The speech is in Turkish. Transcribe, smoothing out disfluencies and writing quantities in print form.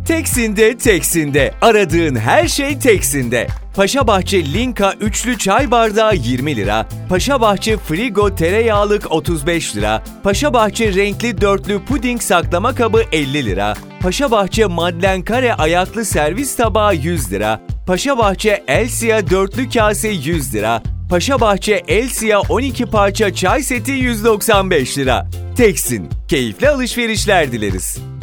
Teksin'de Teksin'de. Aradığın her şey Teksin'de. Paşabahçe Linka üçlü çay bardağı 20 lira, Paşabahçe Frigo tereyağlık 35 lira, Paşabahçe renkli dörtlü puding saklama kabı 50 lira, Paşabahçe Madlen kare ayaklı servis tabağı 100 lira, Paşabahçe Elsia dörtlü kase 100 lira, Paşabahçe Elsia 12 parça çay seti 195 lira. Teksin, keyifli alışverişler dileriz.